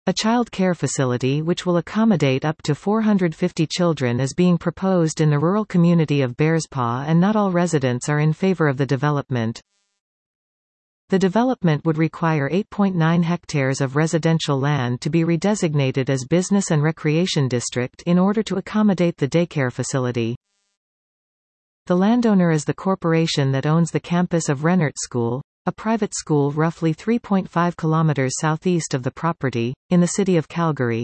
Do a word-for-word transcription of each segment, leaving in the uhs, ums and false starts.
A child care facility which will accommodate up to four hundred fifty children is being proposed in the rural community of Bearspaw, and not all residents are in favor of the development. The development would require eight point nine hectares of residential land to be redesignated as business and recreation district in order to accommodate the daycare facility. The landowner is the corporation that owns the campus of Rennert School, a private school roughly three point five kilometers southeast of the property, in the city of Calgary.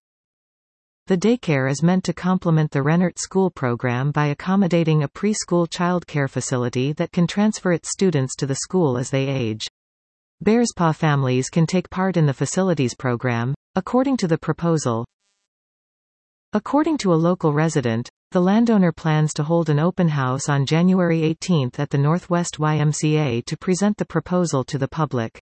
The daycare is meant to complement the Rennert School program by accommodating a preschool childcare facility that can transfer its students to the school as they age. Bearspaw families can take part in the facilities program, according to the proposal. According to a local resident, the landowner plans to hold an open house on January eighteenth at the Northwest Y M C A to present the proposal to the public.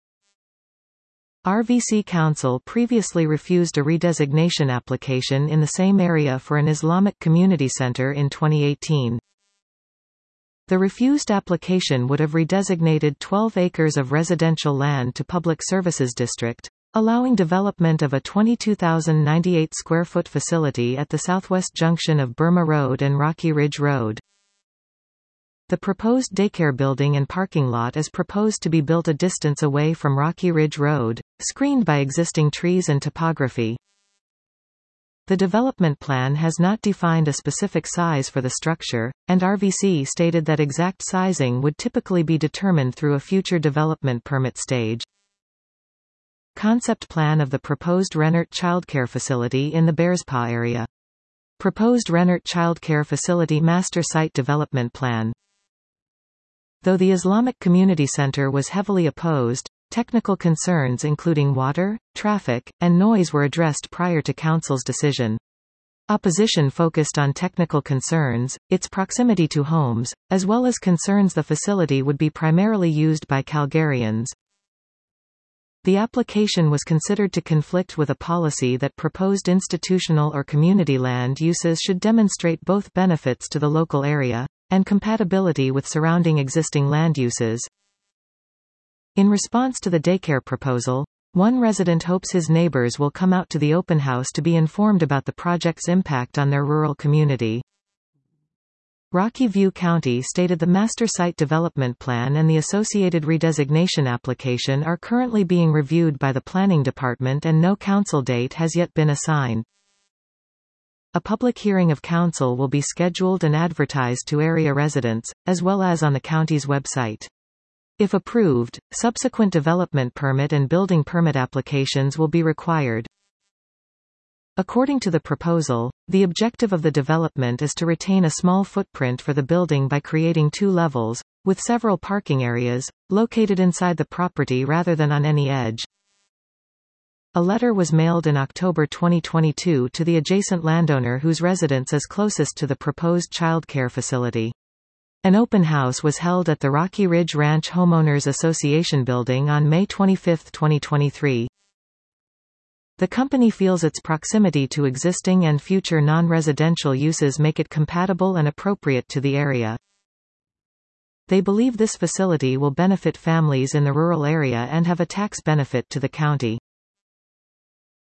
R V C Council previously refused a redesignation application in the same area for an Islamic community center in twenty eighteen. The refused application would have redesignated twelve acres of residential land to Public Services District, allowing development of a twenty-two thousand ninety-eight square foot facility at the southwest junction of Burma Road and Rocky Ridge Road. The proposed daycare building and parking lot is proposed to be built a distance away from Rocky Ridge Road, screened by existing trees and topography. The development plan has not defined a specific size for the structure, and R V C stated that exact sizing would typically be determined through a future development permit stage. Concept plan of the proposed Rennert childcare facility in the Bearspaw area. Proposed Rennert childcare facility master site development plan. Though the Islamic Community Center was heavily opposed, technical concerns including water, traffic, and noise were addressed prior to Council's decision. Opposition focused on technical concerns, its proximity to homes, as well as concerns the facility would be primarily used by Calgarians. The application was considered to conflict with a policy that proposed institutional or community land uses should demonstrate both benefits to the local area, and compatibility with surrounding existing land uses. In response to the daycare proposal, one resident hopes his neighbors will come out to the open house to be informed about the project's impact on their rural community. Rocky View County stated the Master Site Development Plan and the associated redesignation application are currently being reviewed by the Planning Department and no council date has yet been assigned. A public hearing of council will be scheduled and advertised to area residents, as well as on the county's website. If approved, subsequent development permit and building permit applications will be required. According to the proposal, the objective of the development is to retain a small footprint for the building by creating two levels, with several parking areas, located inside the property rather than on any edge. A letter was mailed in October twenty twenty-two to the adjacent landowner whose residence is closest to the proposed child care facility. An open house was held at the Rocky Ridge Ranch Homeowners Association building on May twenty-fifth twenty twenty-three. The company feels its proximity to existing and future non-residential uses make it compatible and appropriate to the area. They believe this facility will benefit families in the rural area and have a tax benefit to the county.